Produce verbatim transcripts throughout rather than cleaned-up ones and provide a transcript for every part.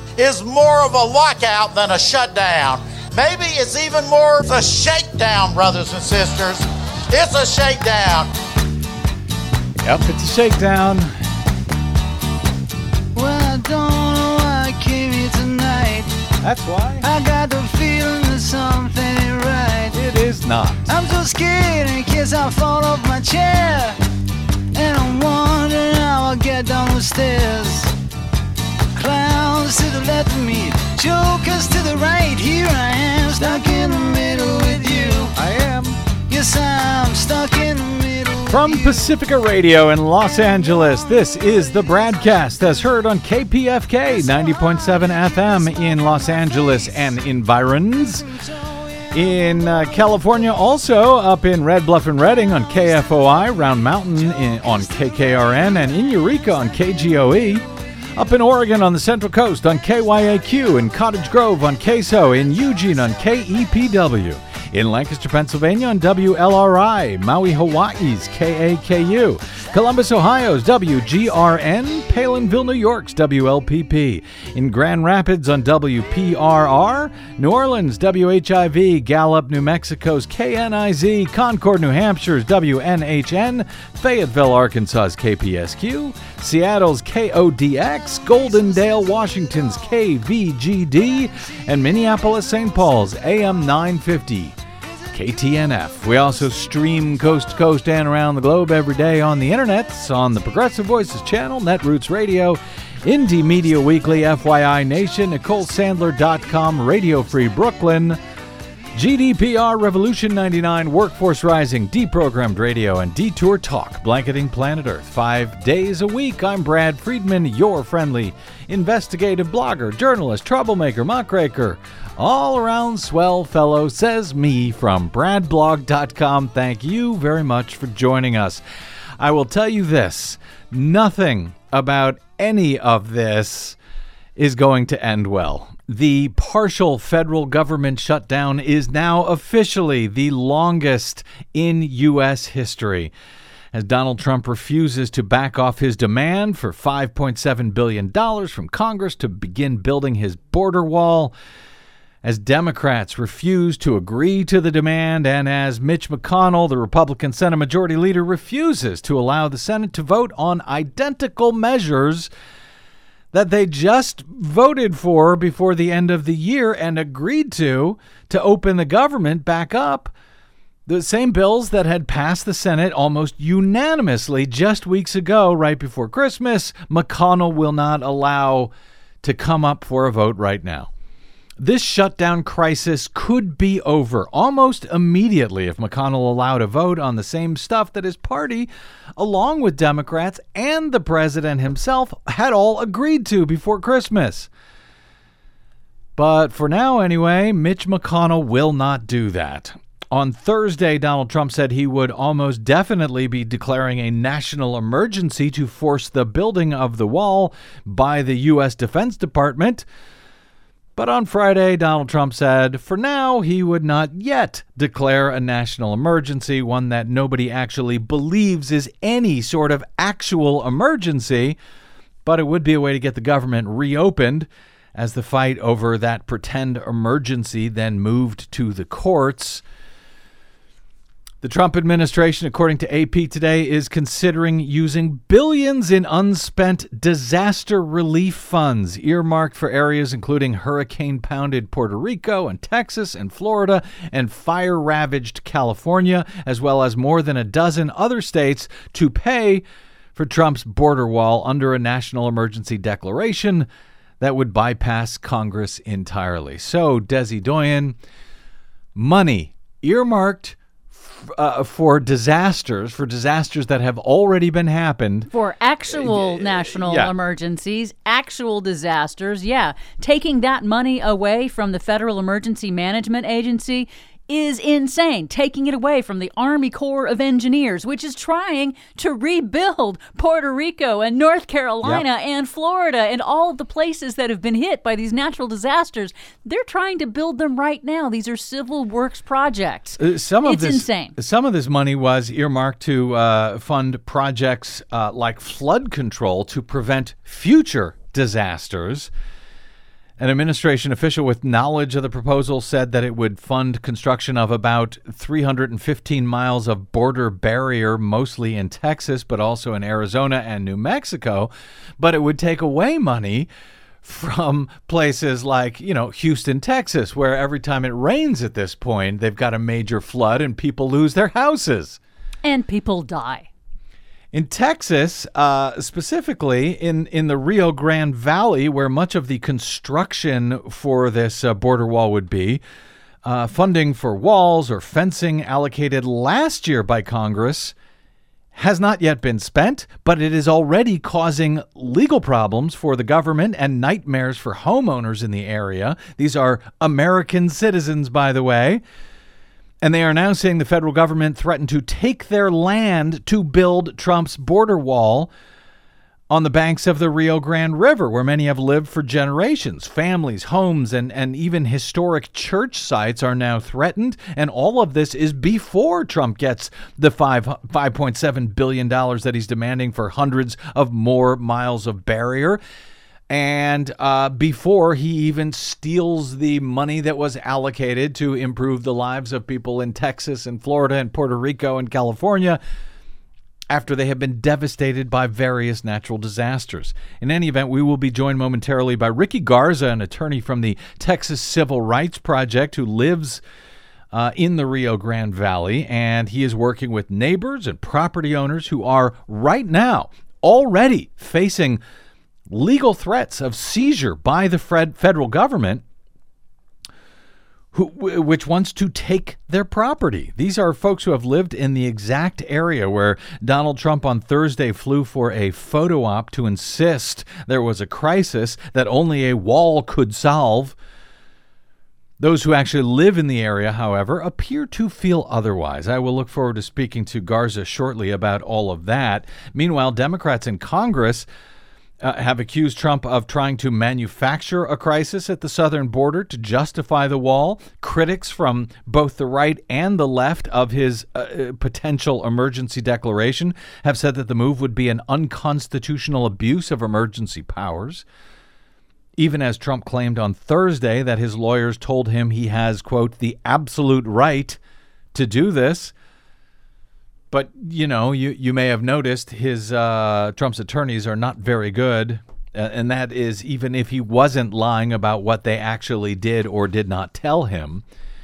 is more of a lockout than a shutdown. Maybe it's even more of a shakedown, brothers and sisters. It's a shakedown. Yep, it's a shakedown. Well, I don't know why I came here tonight. That's why. I got the feeling that something ain't right. It is not. I'm so scared in case I fall off my chair. And I'm wondering how I'll get down the stairs. Clowns to the left of me, jokers to the right. Here I am, stuck in the middle with you. I am. Yes, I'm stuck in the middle. From Pacifica Radio in Los Angeles, this is the Bradcast, as heard on K P F K ninety point seven F M in Los Angeles and environs. In uh, California, also up in Red Bluff and Redding on K F O I, Round Mountain in, on K K R N, and in Eureka on K G O E. Up in Oregon on the Central Coast on K Y A Q, in Cottage Grove on K S O, in Eugene on K E P W, in Lancaster, Pennsylvania on W L R I, Maui, Hawaii's K A K U, Columbus, Ohio's W G R N, Palinville, New York's W L P P, in Grand Rapids on W P R R, New Orleans, W H I V, Gallup, New Mexico's K N I Z, Concord, New Hampshire's W N H N, Fayetteville, Arkansas's K P S Q, Seattle's K O D X, Goldendale, Washington's K V G D, and Minneapolis, Saint Paul's A M nine fifty. K T N F. We also stream coast to coast and around the globe every day on the internet, on the Progressive Voices channel, Netroots Radio, Indie Media Weekly, F Y I Nation, Nicole Sandler dot com, Radio Free Brooklyn, G D P R, Revolution ninety-nine, Workforce Rising, Deprogrammed Radio, and Detour Talk, blanketing planet Earth five days a week. I'm Brad Friedman, your friendly investigative blogger, journalist, troublemaker, muckraker, all-around swell fellow, says me from brad blog dot com. Thank you very much for joining us. I will tell you this, nothing about any of this is going to end well. The partial federal government shutdown is now officially the longest in U S history, as Donald Trump refuses to back off his demand for five point seven billion dollars from Congress to begin building his border wall, as Democrats refuse to agree to the demand, and as Mitch McConnell, the Republican Senate Majority Leader, refuses to allow the Senate to vote on identical measures that they just voted for before the end of the year and agreed to, to open the government back up. The same bills that had passed the Senate almost unanimously just weeks ago, right before Christmas, McConnell will not allow to come up for a vote right now. This shutdown crisis could be over almost immediately if McConnell allowed a vote on the same stuff that his party, along with Democrats and the president himself, had all agreed to before Christmas. But for now, anyway, Mitch McConnell will not do that. On Thursday, Donald Trump said he would almost definitely be declaring a national emergency to force the building of the wall by the U S Defense Department. But on Friday, Donald Trump said for now he would not yet declare a national emergency, one that nobody actually believes is any sort of actual emergency, but it would be a way to get the government reopened as the fight over that pretend emergency then moved to the courts. The Trump administration, according to A P today, is considering using billions in unspent disaster relief funds earmarked for areas including hurricane-pounded Puerto Rico and Texas and Florida and fire-ravaged California, as well as more than a dozen other states, to pay for Trump's border wall under a national emergency declaration that would bypass Congress entirely. So, Desi Doyen, money earmarked Uh, for disasters, for disasters that have already been happened. For actual uh, national yeah. emergencies, actual disasters, yeah. Taking that money away from the Federal Emergency Management Agency is insane. Taking it away from the Army Corps of Engineers, which is trying to rebuild Puerto Rico and North Carolina yep. and Florida and all of the places that have been hit by these natural disasters. They're trying to build them right now. These are civil works projects. Uh, some of it's this, insane. Some of this money was earmarked to uh, fund projects uh, like flood control to prevent future disasters. An administration official with knowledge of the proposal said that it would fund construction of about three hundred fifteen miles of border barrier, mostly in Texas, but also in Arizona and New Mexico. But it would take away money from places like, you know, Houston, Texas, where every time it rains at this point, they've got a major flood and people lose their houses. And people die. In Texas, uh, specifically in, in the Rio Grande Valley, where much of the construction for this uh, border wall would be, uh, funding for walls or fencing allocated last year by Congress has not yet been spent, but it is already causing legal problems for the government and nightmares for homeowners in the area. These are American citizens, by the way. And they are now saying the federal government threatened to take their land to build Trump's border wall on the banks of the Rio Grande River, where many have lived for generations. Families, homes, and, and even historic church sites are now threatened. And all of this is before Trump gets the five, five point seven billion dollars that he's demanding for hundreds of more miles of barrier. And uh, before he even steals the money that was allocated to improve the lives of people in Texas and Florida and Puerto Rico and California after they have been devastated by various natural disasters. In any event, we will be joined momentarily by Ricky Garza, an attorney from the Texas Civil Rights Project who lives uh, in the Rio Grande Valley, and he is working with neighbors and property owners who are right now already facing legal threats of seizure by the federal government, who, which wants to take their property. These are folks who have lived in the exact area where Donald Trump on Thursday flew for a photo op to insist there was a crisis that only a wall could solve. Those who actually live in the area, however, appear to feel otherwise. I will look forward to speaking to Garza shortly about all of that. Meanwhile, Democrats in Congress Uh, have accused Trump of trying to manufacture a crisis at the southern border to justify the wall. Critics from both the right and the left of his uh, potential emergency declaration have said that the move would be an unconstitutional abuse of emergency powers, even as Trump claimed on Thursday that his lawyers told him he has, quote, the absolute right to do this. But, you know, you, you may have noticed his uh, Trump's attorneys are not very good. Uh, and that is even if he wasn't lying about what they actually did or did not tell him.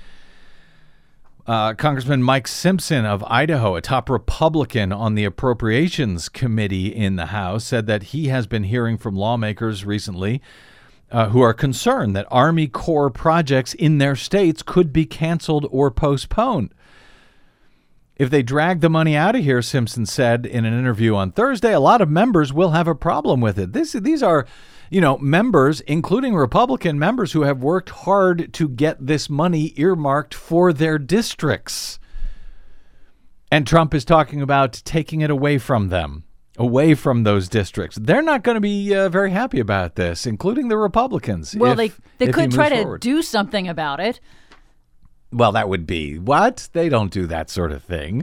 Uh, Congressman Mike Simpson of Idaho, a top Republican on the Appropriations Committee in the House, said that he has been hearing from lawmakers recently uh, who are concerned that Army Corps projects in their states could be canceled or postponed. If they drag the money out of here, Simpson said in an interview on Thursday, a lot of members will have a problem with it. This, these are, you know, members, including Republican members, who have worked hard to get this money earmarked for their districts. And Trump is talking about taking it away from them, away from those districts. They're not going to be uh, very happy about this, including the Republicans. Well, if, they, they if could try forward. to do something about it. Well, that would be what? They don't do that sort of thing.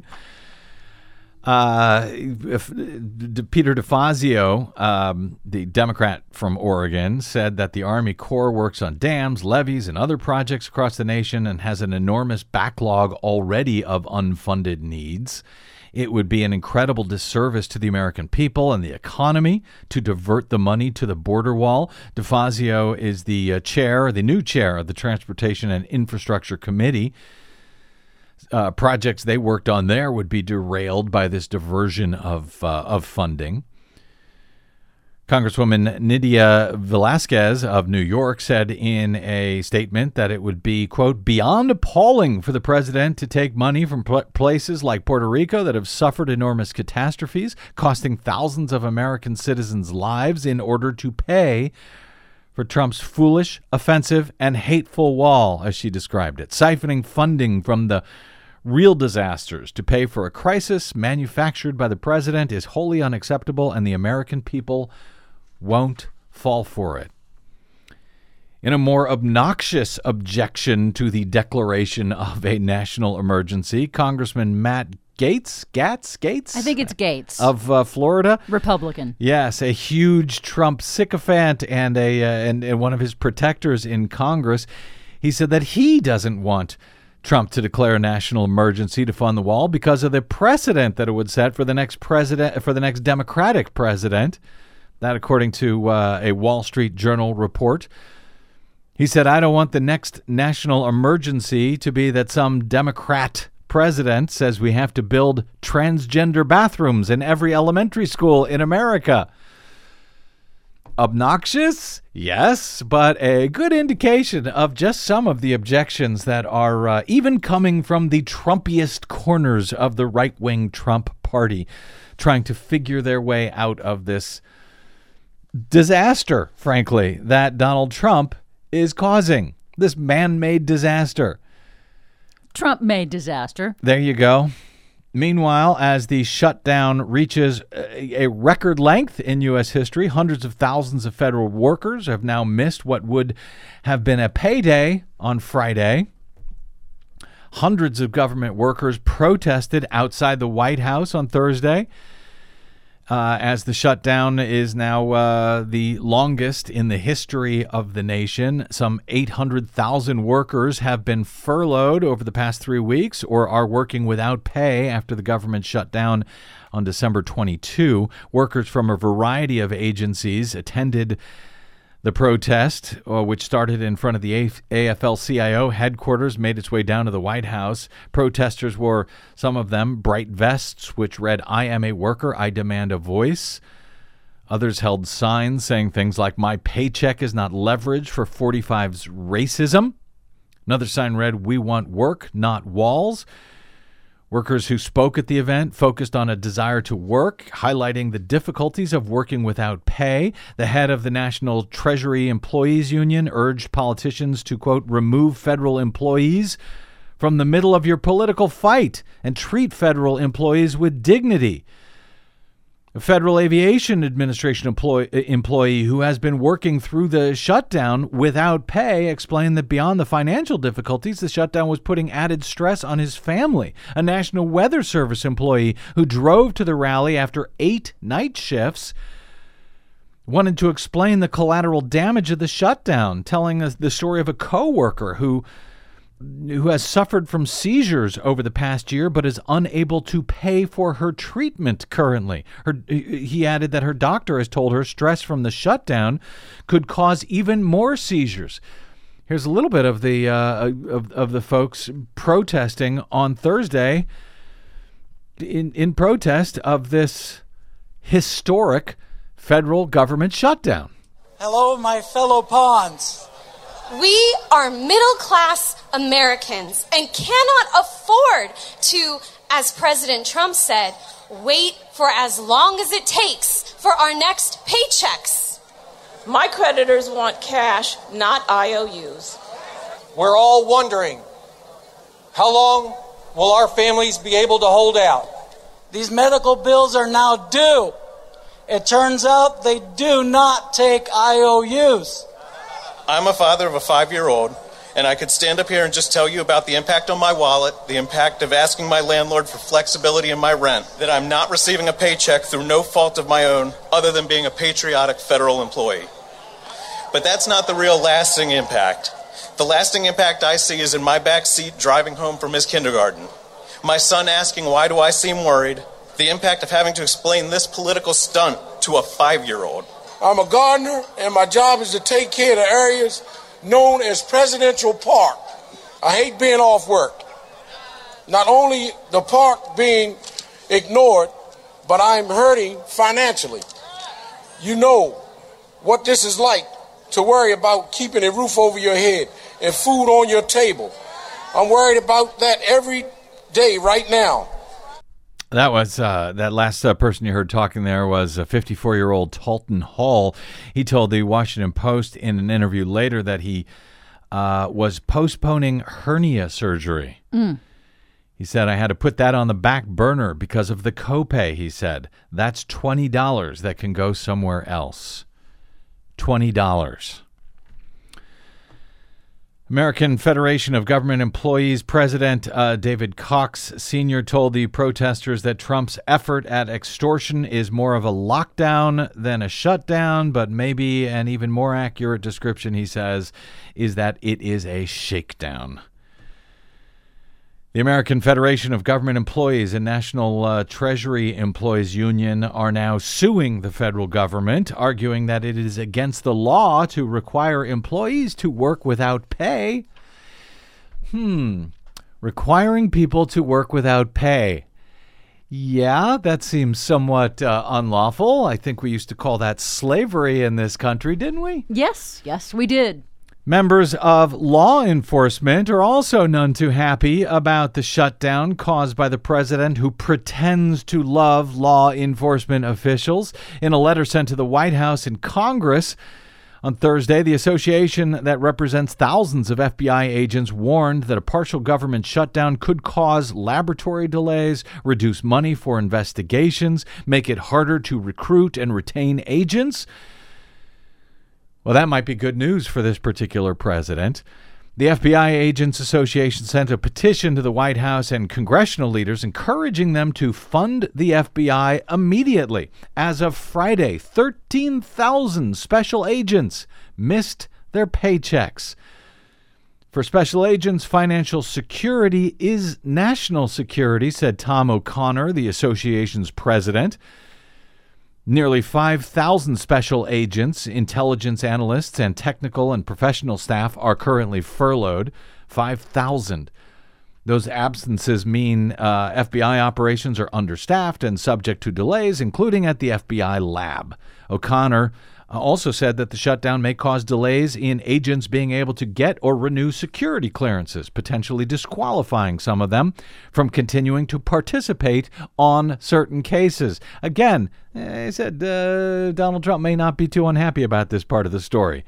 Uh, if, Peter DeFazio, um, the Democrat from Oregon, said that the Army Corps works on dams, levees, and other projects across the nation and has an enormous backlog already of unfunded needs. It would be an incredible disservice to the American people and the economy to divert the money to the border wall. DeFazio is the uh, chair, the new chair of the Transportation and Infrastructure Committee. Uh, projects they worked on there would be derailed by this diversion of uh, of funding. Congresswoman Nydia Velasquez of New York said in a statement that it would be, quote, beyond appalling for the president to take money from pl- places like Puerto Rico that have suffered enormous catastrophes, costing thousands of American citizens' lives in order to pay for Trump's foolish, offensive, and hateful wall, as she described it, siphoning funding from the real disasters to pay for a crisis manufactured by the president is wholly unacceptable, and the American people won't fall for it. In a more obnoxious objection to the declaration of a national emergency, Congressman Matt Gates, Gatz, Gates? I think it's Gates. Of uh, Florida. Republican. Yes, a huge Trump sycophant and, a, uh, and, and one of his protectors in Congress. He said that he doesn't want Trump to declare a national emergency to fund the wall because of the precedent that it would set for the next president, for the next Democratic president. That, according to uh, a Wall Street Journal report. He said, I don't want the next national emergency to be that some Democrat president says we have to build transgender bathrooms in every elementary school in America. Obnoxious? Yes, but a good indication of just some of the objections that are uh, even coming from the Trumpiest corners of the right-wing Trump party, trying to figure their way out of this disaster, frankly, that Donald Trump is causing. This man-made disaster. Trump-made disaster. There you go. Meanwhile, as the shutdown reaches a record length in U S history, hundreds of thousands of federal workers have now missed what would have been a payday on Friday. Hundreds of government workers protested outside the White House on Thursday. Uh, as the shutdown is now uh, the longest in the history of the nation. Some eight hundred thousand workers have been furloughed over the past three weeks or are working without pay after the government shut down on December twenty-second. Workers from a variety of agencies attended the protest, uh, which started in front of the A F L C I O headquarters, made its way down to the White House. Protesters wore, some of them, bright vests, which read, I am a worker, I demand a voice. Others held signs saying things like, my paycheck is not leverage for forty-five's racism. Another sign read, we want work, not walls. Workers who spoke at the event focused on a desire to work, highlighting the difficulties of working without pay. The head of the National Treasury Employees Union urged politicians to, quote, remove federal employees from the middle of your political fight and treat federal employees with dignity. A Federal Aviation Administration employee, employee who has been working through the shutdown without pay explained that beyond the financial difficulties, the shutdown was putting added stress on his family. A National Weather Service employee who drove to the rally after eight night shifts wanted to explain the collateral damage of the shutdown, telling us the story of a coworker who who has suffered from seizures over the past year but is unable to pay for her treatment currently. Her, he added that her doctor has told her stress from the shutdown could cause even more seizures. Here's a little bit of the uh, of, of the folks protesting on Thursday in, in protest of this historic federal government shutdown. Hello, my fellow pawns. We are middle-class Americans and cannot afford to, as President Trump said, wait for as long as it takes for our next paychecks. My creditors want cash, not I O Us. We're all wondering, how long will our families be able to hold out? These medical bills are now due. It turns out they do not take I O Us. I'm a father of a five-year-old, and I could stand up here and just tell you about the impact on my wallet, the impact of asking my landlord for flexibility in my rent, that I'm not receiving a paycheck through no fault of my own other than being a patriotic federal employee. But that's not the real lasting impact. The lasting impact I see is in my back seat driving home from his kindergarten. My son asking, why do I seem worried? The impact of having to explain this political stunt to a five-year-old. I'm a gardener, and my job is to take care of the areas known as Presidential Park. I hate being off work. Not only the park being ignored, but I'm hurting financially. You know what this is like to worry about keeping a roof over your head and food on your table. I'm worried about that every day right now. That was uh, that last uh, person you heard talking there was a fifty-four-year-old Talton Hall. He told the Washington Post in an interview later that he uh, was postponing hernia surgery. Mm. He said, I had to put that on the back burner because of the copay, he said. That's twenty dollars that can go somewhere else. twenty dollars. American Federation of Government Employees President uh, David Cox Senior told the protesters that Trump's effort at extortion is more of a lockdown than a shutdown, but maybe an even more accurate description, he says, is that it is a shakedown. The American Federation of Government Employees and National uh, Treasury Employees Union are now suing the federal government, arguing that it is against the law to require employees to work without pay. Hmm. Requiring people to work without pay. Yeah, that seems somewhat uh, unlawful. I think we used to call that slavery in this country, didn't we? Yes, yes, we did. Members of law enforcement are also none too happy about the shutdown caused by the president, who pretends to love law enforcement officials. In a letter sent to the White House and Congress on Thursday, the association that represents thousands of F B I agents warned that a partial government shutdown could cause laboratory delays, reduce money for investigations, make it harder to recruit and retain agents. Well, that might be good news for this particular president. The F B I Agents Association sent a petition to the White House and congressional leaders encouraging them to fund the F B I immediately. As of Friday, thirteen thousand special agents missed their paychecks. For special agents, financial security is national security, said Tom O'Connor, the association's president. Nearly five thousand special agents, intelligence analysts, and technical and professional staff are currently furloughed. five thousand. Those absences mean uh, F B I operations are understaffed and subject to delays, including at the F B I lab. O'Connor also said that the shutdown may cause delays in agents being able to get or renew security clearances, potentially disqualifying some of them from continuing to participate on certain cases. Again, he said uh, Donald Trump may not be too unhappy about this part of the story.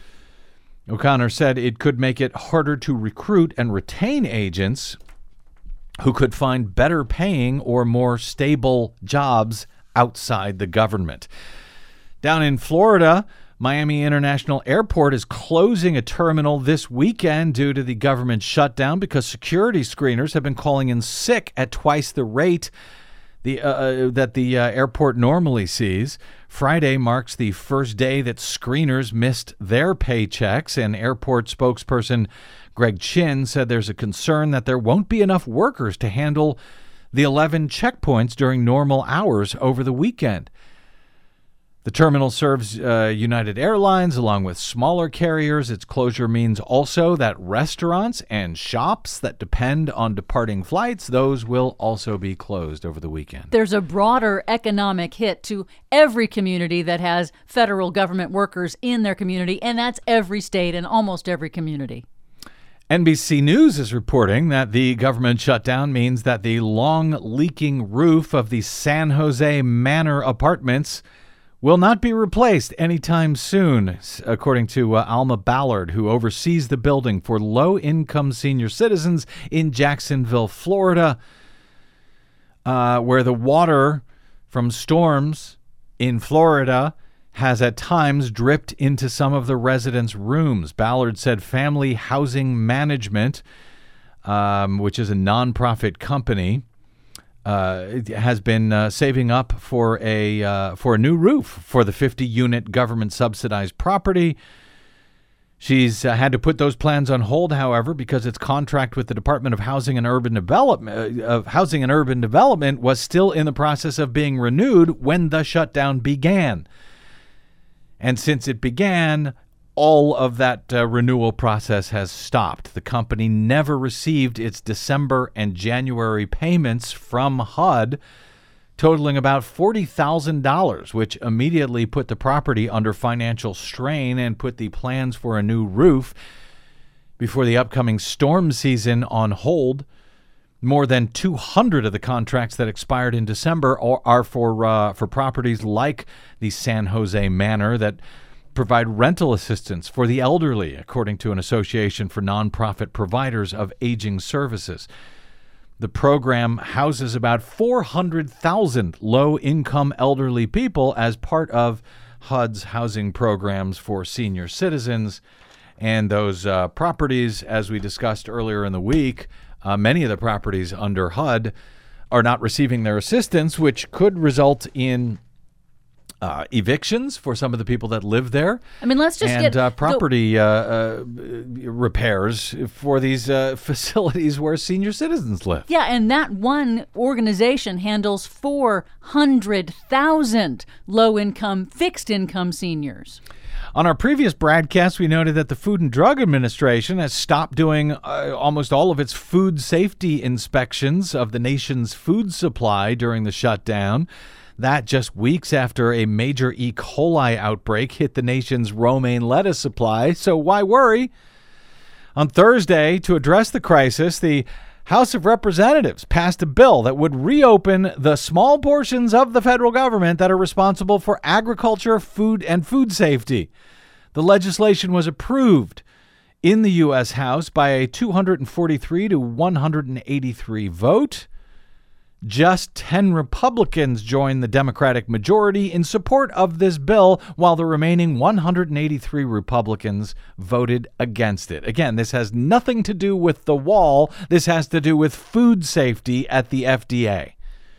O'Connor said it could make it harder to recruit and retain agents who could find better paying or more stable jobs outside the government. Down in Florida, Miami International Airport is closing a terminal this weekend due to the government shutdown because security screeners have been calling in sick at twice the rate the, uh, that the uh, airport normally sees. Friday marks the first day that screeners missed their paychecks, and airport spokesperson Greg Chin said there's a concern that there won't be enough workers to handle the eleven checkpoints during normal hours over the weekend. The terminal serves uh, United Airlines along with smaller carriers. Its closure means also that restaurants and shops that depend on departing flights, those will also be closed over the weekend. There's a broader economic hit to every community that has federal government workers in their community, and that's every state and almost every community. N B C News is reporting that the government shutdown means that the long leaking roof of the San Jose Manor apartments will not be replaced anytime soon, according to uh, Alma Ballard, who oversees the building for low-income senior citizens in Jacksonville, Florida, uh, where the water from storms in Florida has at times dripped into some of the residents' rooms. Ballard said Family Housing Management, um, which is a nonprofit company, Uh, has been uh, saving up for a uh, for a new roof for the fifty-unit government-subsidized property. She's uh, had to put those plans on hold, however, because its contract with the Department of Housing and Urban Development uh, of Housing and Urban Development was still in the process of being renewed when the shutdown began. And since it began, all of that uh, renewal process has stopped. The company never received its December and January payments from H U D, totaling about forty thousand dollars, which immediately put the property under financial strain and put the plans for a new roof before the upcoming storm season on hold. More than two hundred of the contracts that expired in December are, are for uh, for properties like the San Jose Manor that provide rental assistance for the elderly, according to an association for nonprofit providers of aging services. The program houses about four hundred thousand low-income elderly people as part of H U D's housing programs for senior citizens And those uh, properties, as we discussed earlier in the week, uh, many of the properties under H U D are not receiving their assistance, which could result in uh, evictions for some of the people that live there. I mean, let's just and, get uh, property uh, uh, repairs for these uh, facilities where senior citizens live. Yeah, and that one organization handles four hundred thousand low-income, fixed-income seniors. On our previous broadcast, we noted that the Food and Drug Administration has stopped doing uh, almost all of its food safety inspections of the nation's food supply during the shutdown. That just weeks after a major E. coli outbreak hit the nation's romaine lettuce supply. So why worry? On Thursday, to address the crisis, the House of Representatives passed a bill that would reopen the small portions of the federal government that are responsible for agriculture, food, and food safety. The legislation was approved in the U S House by a two hundred forty-three to one hundred eighty-three vote. Just ten Republicans joined the Democratic majority in support of this bill, while the remaining one hundred eighty-three Republicans voted against it. Again, this has nothing to do with the wall. This has to do with food safety at the F D A.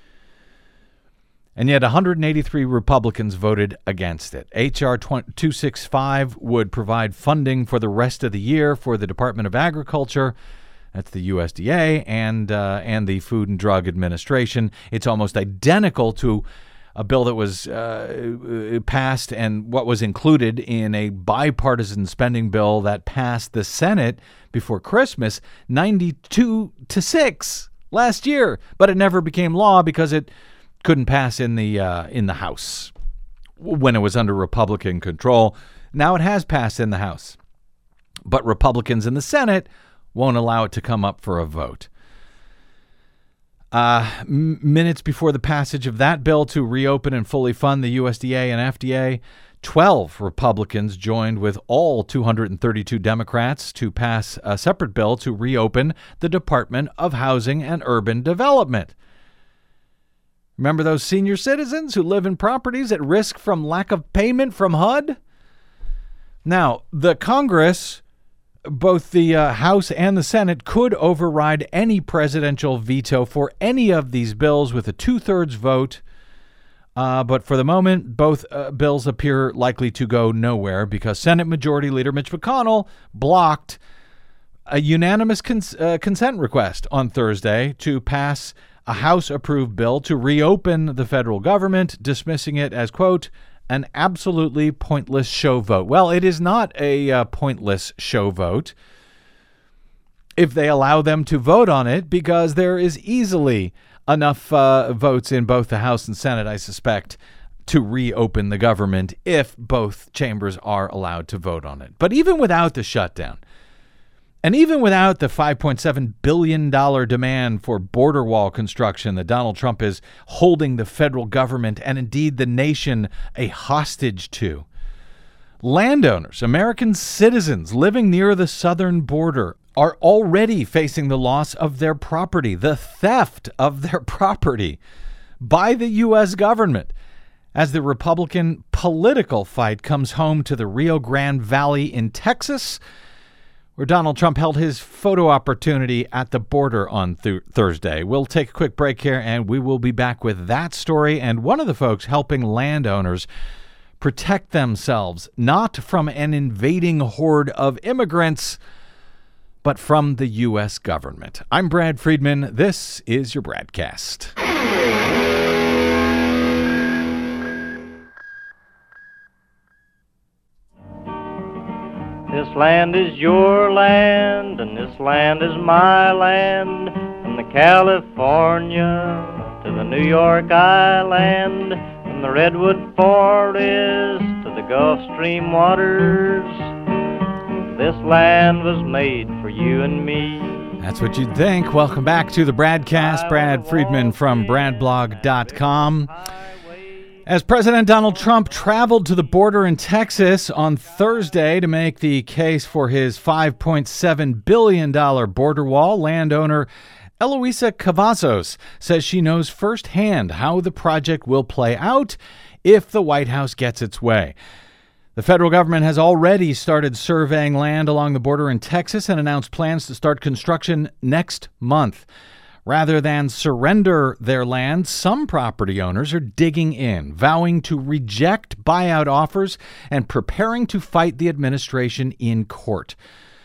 And yet one hundred eighty-three Republicans voted against it. H R two sixty-five would provide funding for the rest of the year for the Department of Agriculture. That's the U S D A and uh, and the Food and Drug Administration. It's almost identical to a bill that was uh, passed and what was included in a bipartisan spending bill that passed the Senate before Christmas, ninety-two to six last year. But it never became law because it couldn't pass in the uh, in the House when it was under Republican control. Now it has passed in the House, but Republicans in the Senate won't allow it to come up for a vote. Uh, m- minutes before the passage of that bill to reopen and fully fund the U S D A and F D A, twelve Republicans joined with all two hundred thirty-two Democrats to pass a separate bill to reopen the Department of Housing and Urban Development. Remember those senior citizens who live in properties at risk from lack of payment from H U D? Now, the Congress, both the uh, House and the Senate, could override any presidential veto for any of these bills with a two-thirds vote. Uh, but for the moment, both uh, bills appear likely to go nowhere because Senate Majority Leader Mitch McConnell blocked a unanimous cons- uh, consent request on Thursday to pass a House-approved bill to reopen the federal government, dismissing it as, quote, an absolutely pointless show vote. Well, it is not a uh, pointless show vote if they allow them to vote on it, because there is easily enough uh, votes in both the House and Senate, I suspect, to reopen the government if both chambers are allowed to vote on it. But even without the shutdown, and even without the five point seven billion dollars demand for border wall construction that Donald Trump is holding the federal government and indeed the nation a hostage to, landowners, American citizens living near the southern border, are already facing the loss of their property, the theft of their property by the U S government, as the Republican political fight comes home to the Rio Grande Valley in Texas, where Donald Trump held his photo opportunity at the border on th- Thursday. We'll take a quick break here, and we will be back with that story and one of the folks helping landowners protect themselves, not from an invading horde of immigrants, but from the U S government. I'm Brad Friedman. This is your Bradcast. This land is your land, and this land is my land, from the California to the New York Island, from the Redwood Forest to the Gulf Stream waters. This land was made for you and me. That's what you'd think. Welcome back to the Bradcast. Brad Friedman from brad blog dot com. As President Donald Trump traveled to the border in Texas on Thursday to make the case for his five point seven billion dollars border wall, landowner Eloisa Cavazos says she knows firsthand how the project will play out if the White House gets its way. The federal government has already started surveying land along the border in Texas and announced plans to start construction next month. Rather than surrender their land, some property owners are digging in, vowing to reject buyout offers and preparing to fight the administration in court.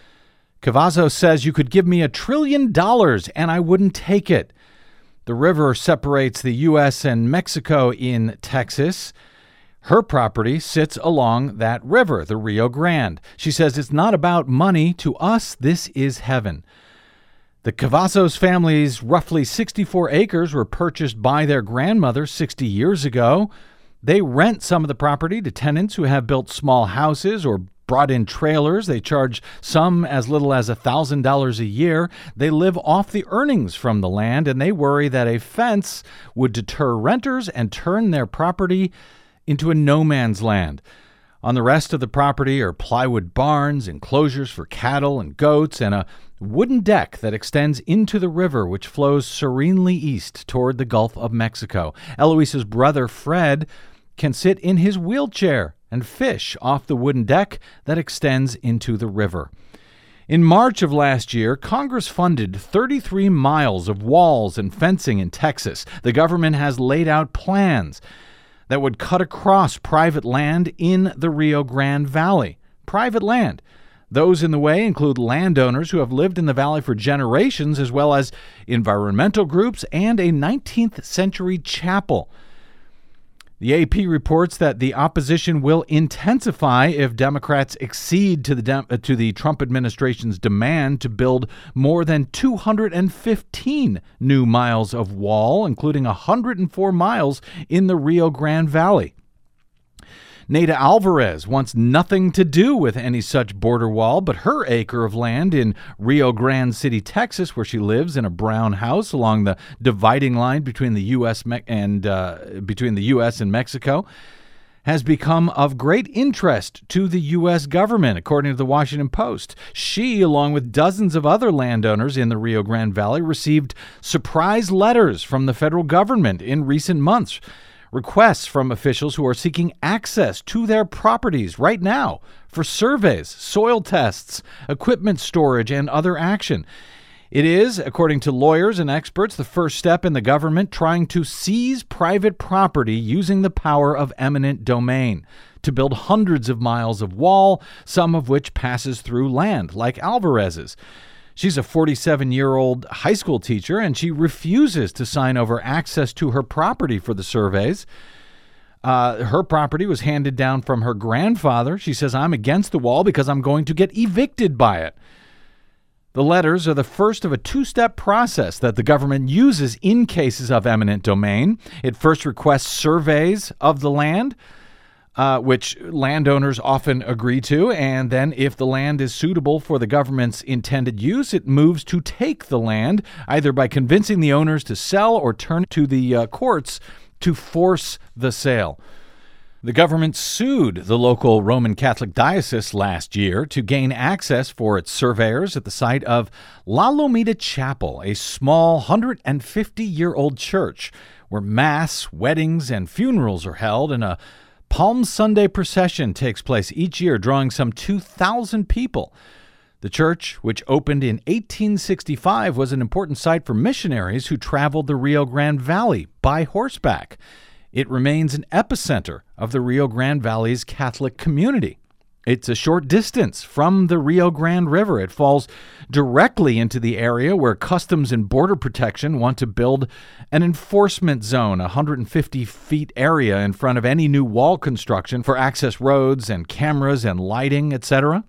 Cavazos says, "You could give me a trillion dollars and I wouldn't take it." The river separates the U S and Mexico in Texas. Her property sits along that river, the Rio Grande. She says, "It's not about money. To us, this is heaven." The Cavazos family's roughly sixty-four acres were purchased by their grandmother sixty years ago. They rent some of the property to tenants who have built small houses or brought in trailers. They charge some as little as one thousand dollars a year. They live off the earnings from the land, and they worry that a fence would deter renters and turn their property into a no man's land. On the rest of the property are plywood barns, enclosures for cattle and goats, and a wooden deck that extends into the river, which flows serenely east toward the Gulf of Mexico. Eloise's brother, Fred, can sit in his wheelchair and fish off the wooden deck that extends into the river. In March of last year, Congress funded thirty-three miles of walls and fencing in Texas. The government has laid out plans that would cut across private land in the Rio Grande Valley. Private land. Those in the way include landowners who have lived in the valley for generations, as well as environmental groups and a nineteenth century chapel. The A P reports that the opposition will intensify if Democrats accede to the de- to the Trump administration's demand to build more than two hundred fifteen new miles of wall, including one hundred four miles in the Rio Grande Valley. Neda Alvarez wants nothing to do with any such border wall, but her acre of land in Rio Grande City, Texas, where she lives in a brown house along the dividing line between the U S Me- and uh, between the U S and Mexico, has become of great interest to the U S government, according to the Washington Post. She, along with dozens of other landowners in the Rio Grande Valley, received surprise letters from the federal government in recent months. Requests from officials who are seeking access to their properties right now for surveys, soil tests, equipment storage, and other action. It is, according to lawyers and experts, the first step in the government trying to seize private property using the power of eminent domain to build hundreds of miles of wall, some of which passes through land, like Alvarez's. She's a forty-seven-year-old high school teacher, and she refuses to sign over access to her property for the surveys. Uh, her property was handed down from her grandfather. She says, "I'm against the wall because I'm going to get evicted by it." The letters are the first of a two-step process that the government uses in cases of eminent domain. It first requests surveys of the land, Uh, which landowners often agree to, and then if the land is suitable for the government's intended use, it moves to take the land, either by convincing the owners to sell or turn to the uh, courts to force the sale. The government sued the local Roman Catholic diocese last year to gain access for its surveyors at the site of La Lomita Chapel, a small one hundred fifty-year-old church where mass, weddings, and funerals are held, and a Palm Sunday procession takes place each year, drawing some two thousand people. The church, which opened in eighteen sixty-five, was an important site for missionaries who traveled the Rio Grande Valley by horseback. It remains an epicenter of the Rio Grande Valley's Catholic community. It's a short distance from the Rio Grande River. It falls directly into the area where Customs and Border Protection want to build an enforcement zone, a one hundred fifty feet area in front of any new wall construction for access roads and cameras and lighting, et cetera.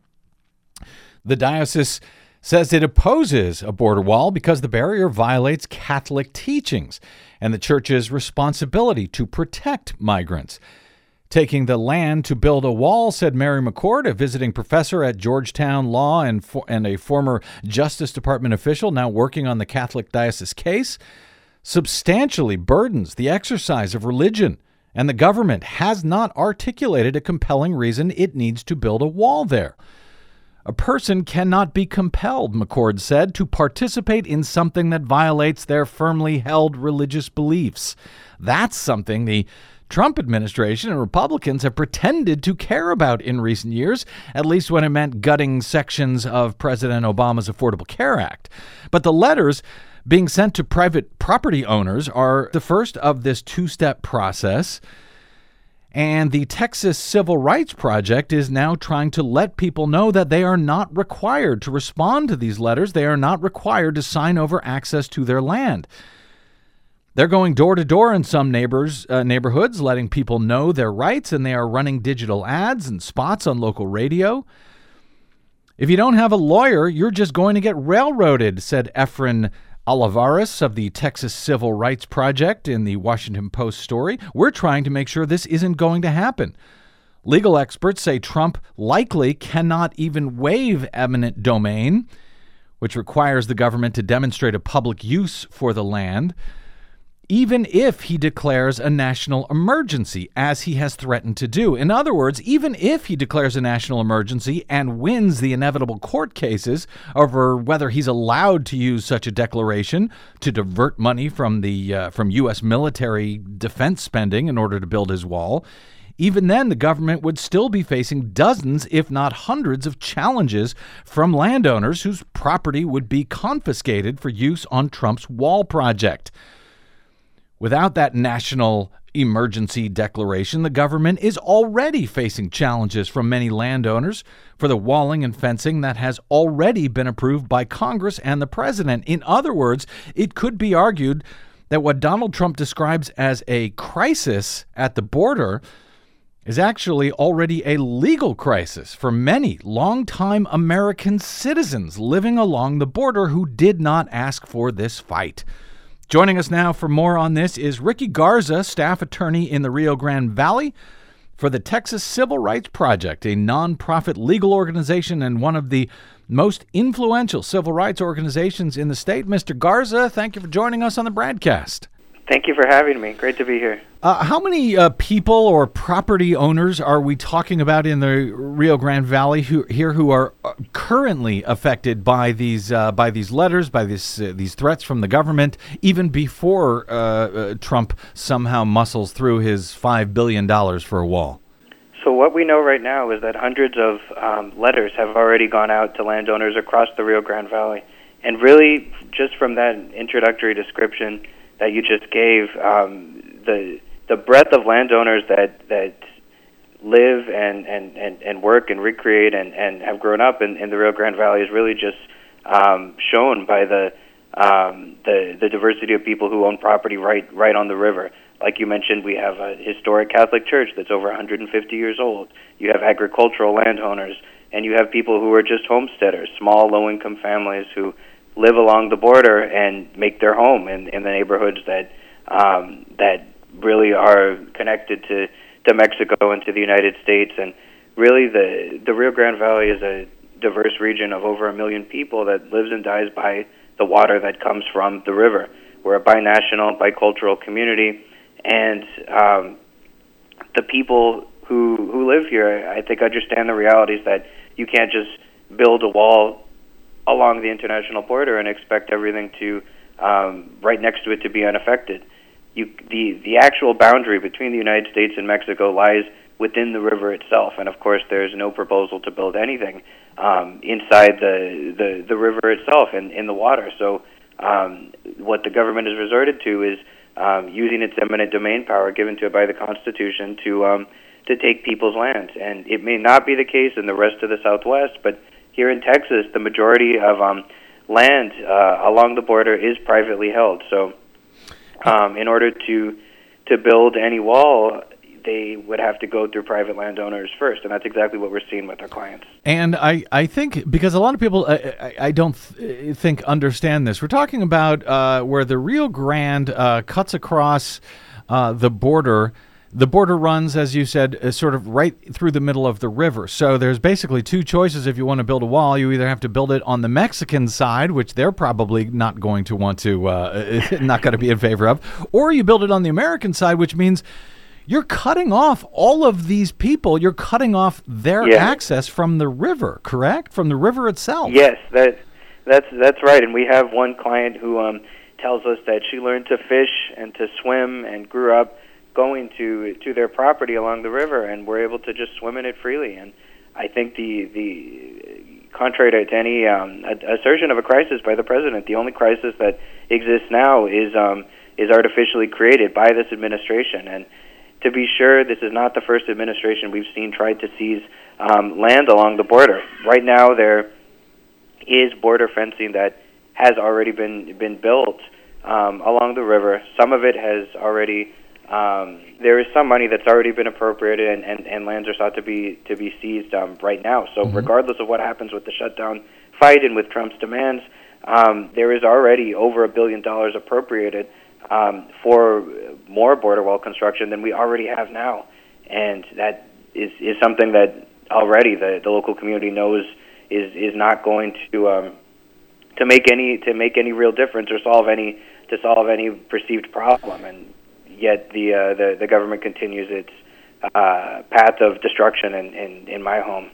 The diocese says it opposes a border wall because the barrier violates Catholic teachings and the church's responsibility to protect migrants. Taking the land to build a wall, said Mary McCord, a visiting professor at Georgetown Law and, for, and a former Justice Department official now working on the Catholic diocese case, substantially burdens the exercise of religion, and the government has not articulated a compelling reason it needs to build a wall there. A person cannot be compelled, McCord said, to participate in something that violates their firmly held religious beliefs. That's something the Trump administration and Republicans have pretended to care about in recent years, at least when it meant gutting sections of President Obama's Affordable Care Act. But the letters being sent to private property owners are the first of this two-step process. And the Texas Civil Rights Project is now trying to let people know that they are not required to respond to these letters. They are not required to sign over access to their land. They're going door to door in some neighbors uh, neighborhoods, letting people know their rights, and they are running digital ads and spots on local radio. If you don't have a lawyer, you're just going to get railroaded, said Efren Olivares of the Texas Civil Rights Project in the Washington Post story. We're trying to make sure this isn't going to happen. Legal experts say Trump likely cannot even waive eminent domain, which requires the government to demonstrate a public use for the land, even if he declares a national emergency, as he has threatened to do. In other words, even if he declares a national emergency and wins the inevitable court cases over whether he's allowed to use such a declaration to divert money from the uh, from U S military defense spending in order to build his wall, even then the government would still be facing dozens, if not hundreds, of challenges from landowners whose property would be confiscated for use on Trump's wall project. Without that national emergency declaration, the government is already facing challenges from many landowners for the walling and fencing that has already been approved by Congress and the president. In other words, it could be argued that what Donald Trump describes as a crisis at the border is actually already a legal crisis for many longtime American citizens living along the border who did not ask for this fight. Joining us now for more on this is Ricky Garza, staff attorney in the Rio Grande Valley for the Texas Civil Rights Project, a nonprofit legal organization and one of the most influential civil rights organizations in the state. Mister Garza, thank you for joining us on the broadcast. Thank you for having me. Great to be here. Uh, how many uh, people or property owners are we talking about in the Rio Grande Valley who here who are currently affected by these uh, by these letters, by this uh, these threats from the government, even before uh, uh, Trump somehow muscles through his five billion dollars for a wall? So what we know right now is that hundreds of um, letters have already gone out to landowners across the Rio Grande Valley, and really, just from that introductory description that you just gave, um, the the breadth of landowners that that live and, and, and, and work and recreate and, and have grown up in, in the Rio Grande Valley is really just um, shown by the, um, the the diversity of people who own property right right on the river. Like you mentioned, we have a historic Catholic church that's over one hundred fifty years old. You have agricultural landowners, and you have people who are just homesteaders, small low-income families who live along the border and make their home in, in the neighborhoods that um, that really are connected to, to Mexico and to the United States. And really, the the Rio Grande Valley is a diverse region of over a million people that lives and dies by the water that comes from the river. We're a binational, bicultural community, and um, the people who who live here, I think, understand the realities that you can't just build a wall along the international border and expect everything to um, right next to it to be unaffected. You, the the actual boundary between the United States and Mexico lies within the river itself, and of course there's no proposal to build anything um, inside the, the the river itself and in the water. So um, what the government has resorted to is um, using its eminent domain power given to it by the Constitution to um, to take people's lands. And it may not be the case in the rest of the Southwest, but here in Texas, the majority of um, land uh, along the border is privately held. So um, in order to to build any wall, they would have to go through private landowners first, and that's exactly what we're seeing with our clients. And I, I think, because a lot of people, I, I, I don't th- think understand this, we're talking about uh, where the Rio Grande uh, cuts across uh, the border. The border runs, as you said, uh, sort of right through the middle of the river. So there's basically two choices if you want to build a wall. You either have to build it on the Mexican side, which they're probably not going to want to, uh, not going to be in favor of, or you build it on the American side, which means you're cutting off all of these people. You're cutting off their yeah. access from the river, correct? From the river itself. Yes, that that's that's right. And we have one client who um, tells us that she learned to fish and to swim and grew up going to to their property along the river, and we're able to just swim in it freely. And I think the the contrary to any um, assertion of a crisis by the president, the only crisis that exists now is um, is artificially created by this administration. And to be sure, this is not the first administration we've seen try to seize um, land along the border. Right now, there is border fencing that has already been been built um, along the river. Some of it has already. Um, there is some money that's already been appropriated, and, and, and lands are sought to be to be seized um, right now. So, mm-hmm. regardless of what happens with the shutdown fight and with Trump's demands, um, there is already over a billion dollars appropriated um, for more border wall construction than we already have now, and that is, is something that already the, the local community knows is is not going to um, to make any to make any real difference or solve any to solve any perceived problem. And yet the, uh, the the government continues its uh, path of destruction in, in, in my home.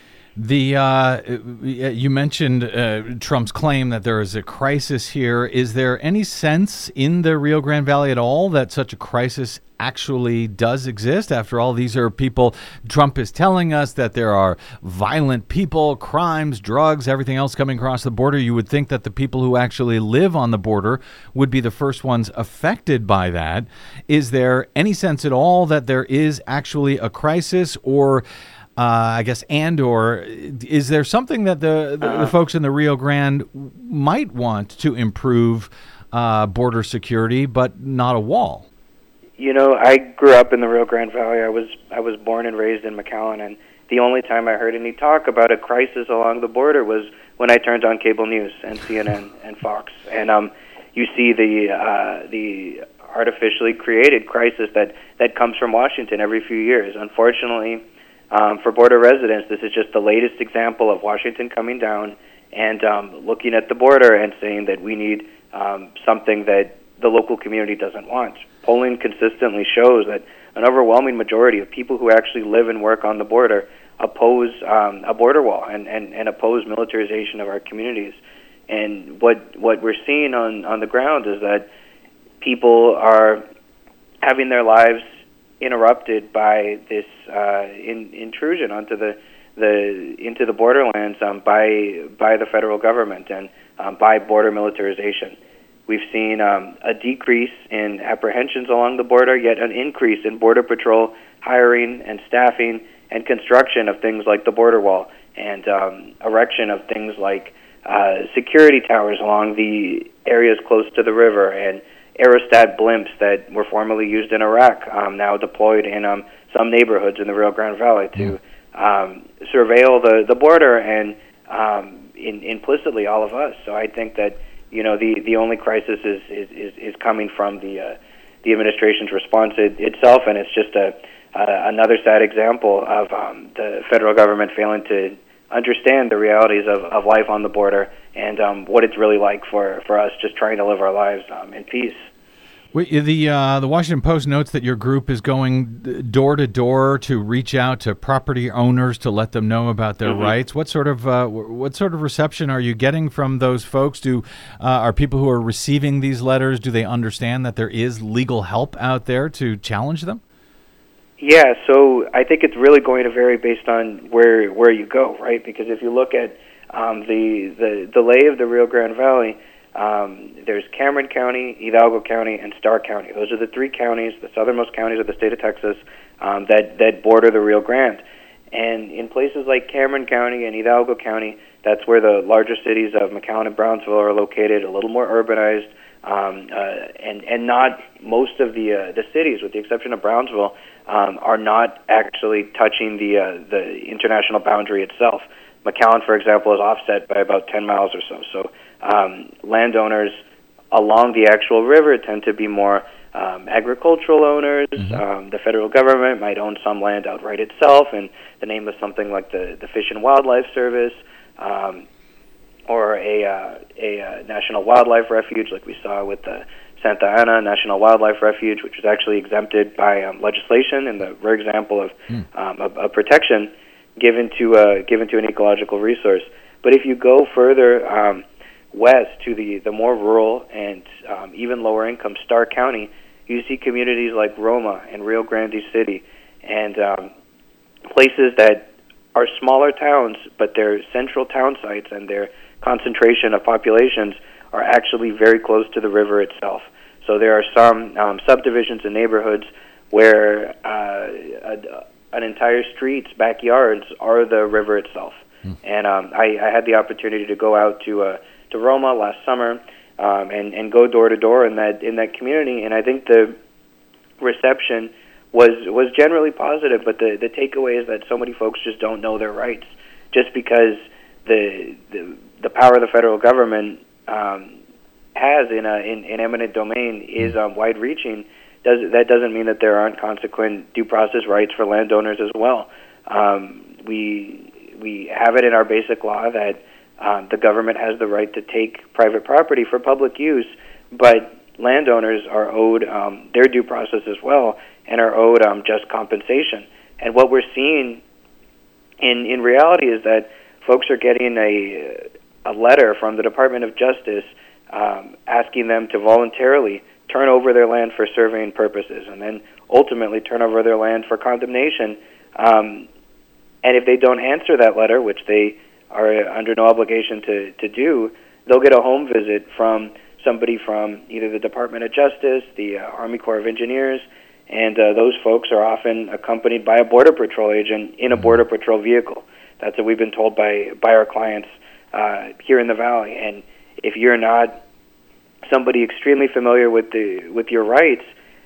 The uh, you mentioned uh, Trump's claim that there is a crisis here. Is there any sense in the Rio Grande Valley at all that such a crisis actually does exist? After all, these are people. Trump is telling us that there are violent people, crimes, drugs, everything else coming across the border. You would think that the people who actually live on the border would be the first ones affected by that. Is there any sense at all that there is actually a crisis, or Uh, I guess, and or is there something that the, the, the folks in the Rio Grande might want to improve uh, border security, but not a wall? You know, I grew up in the Rio Grande Valley. I was I was born and raised in McAllen, and the only time I heard any talk about a crisis along the border was when I turned on cable news and C N N and Fox, and um, you see the uh, the artificially created crisis that that comes from Washington every few years. Unfortunately, Um, for border residents, this is just the latest example of Washington coming down and um, looking at the border and saying that we need um, something that the local community doesn't want. Polling consistently shows that an overwhelming majority of people who actually live and work on the border oppose um, a border wall and, and, and oppose militarization of our communities. And what what we're seeing on, on the ground is that people are having their lives interrupted by this uh, in, intrusion onto the the into the borderlands um, by by the federal government and um, by border militarization. We've seen um, a decrease in apprehensions along the border, yet an increase in Border Patrol hiring and staffing and construction of things like the border wall and um, erection of things like uh, security towers along the areas close to the river, and Aerostat blimps that were formerly used in Iraq, um, now deployed in um, some neighborhoods in the Rio Grande Valley to um, surveil the, the border and um, in, implicitly all of us. So I think that, you know, the, the only crisis is, is, is, is coming from the uh, the administration's response it, itself, and it's just a uh, another sad example of um, the federal government failing to understand the realities of, of life on the border and um, what it's really like for, for us just trying to live our lives um, in peace. Wait, the uh, the Washington Post notes that your group is going door to door to reach out to property owners to let them know about their mm-hmm. rights. What sort of uh, what sort of reception are you getting from those folks? Do uh, are people who are receiving these letters, do they understand that there is legal help out there to challenge them? Yeah, so I think it's really going to vary based on where where you go, right? Because if you look at um, the, the the lay of the Rio Grande Valley, um, there's Cameron County, Hidalgo County, and Starr County. Those are the three counties, the southernmost counties of the state of Texas, um, that that border the Rio Grande. And in places like Cameron County and Hidalgo County, that's where the larger cities of McAllen and Brownsville are located, a little more urbanized, um, uh, and and not most of the uh, the cities, with the exception of Brownsville, um, are not actually touching the uh, the international boundary itself. McAllen, for example, is offset by about ten miles or so. So um, landowners along the actual river tend to be more um, agricultural owners. Mm-hmm. Um, the federal government might own some land outright itself in the name of something like the, the Fish and Wildlife Service, um, or a, uh, a uh, National Wildlife Refuge, like we saw with the Santa Ana National Wildlife Refuge, which was actually exempted by um, legislation and the rare example of mm. um, a, a protection given to uh, given to an ecological resource. But if you go further um, west to the, the more rural and um, even lower income Starr County, you see communities like Roma and Rio Grande City, and um, places that are smaller towns, but their central town sites and their concentration of populations are actually very close to the river itself. So there are some um, subdivisions and neighborhoods where uh, a, an entire street's backyards are the river itself. Mm. And um, I, I had the opportunity to go out to uh, to Roma last summer um, and and go door to door in that in that community, and I think the reception was was generally positive. But the the takeaway is that so many folks just don't know their rights, just because the the, the power of the federal government um, has in a in, in eminent domain is um, wide-reaching. Does that doesn't mean that there aren't consequent due process rights for landowners as well. Um, we we have it in our basic law that um, the government has the right to take private property for public use, but landowners are owed um, their due process as well and are owed um, just compensation. And what we're seeing in in reality is that folks are getting a a letter from the Department of Justice um, asking them to voluntarily turn over their land for surveying purposes, and then ultimately turn over their land for condemnation. Um, and if they don't answer that letter, which they are under no obligation to, to do, they'll get a home visit from somebody from either the Department of Justice, the uh, Army Corps of Engineers, and uh, those folks are often accompanied by a Border Patrol agent in a Border Patrol vehicle. That's what we've been told by, by our clients uh, here in the Valley. And if you're not somebody extremely familiar with the with your rights,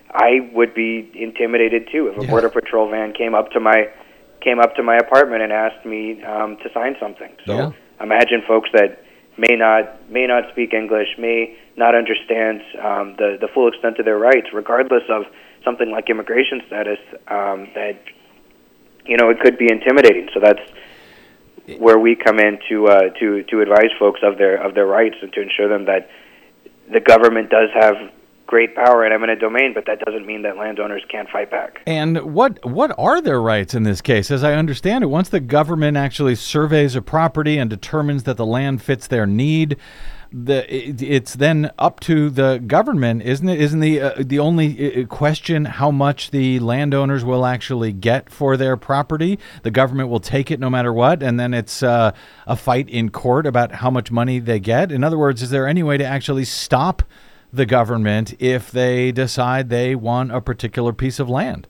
I would be intimidated too if a yeah. Border Patrol van came up to my came up to my apartment and asked me um, to sign something. So yeah. imagine folks that may not may not speak English, may not understand um, the the full extent of their rights, regardless of something like immigration status. Um, that you know it could be intimidating. So that's where we come in to uh, to to advise folks of their of their rights and to ensure them that the government does have great power in eminent domain, but that doesn't mean that landowners can't fight back. And what what are their rights in this case? As I understand it, once the government actually surveys a property and determines that the land fits their need, the it, it's then up to the government, isn't it? Isn't the uh, the only question how much the landowners will actually get for their property? The government will take it no matter what, and then it's uh, a fight in court about how much money they get. In other words, is there any way to actually stop the government if they decide they want a particular piece of land?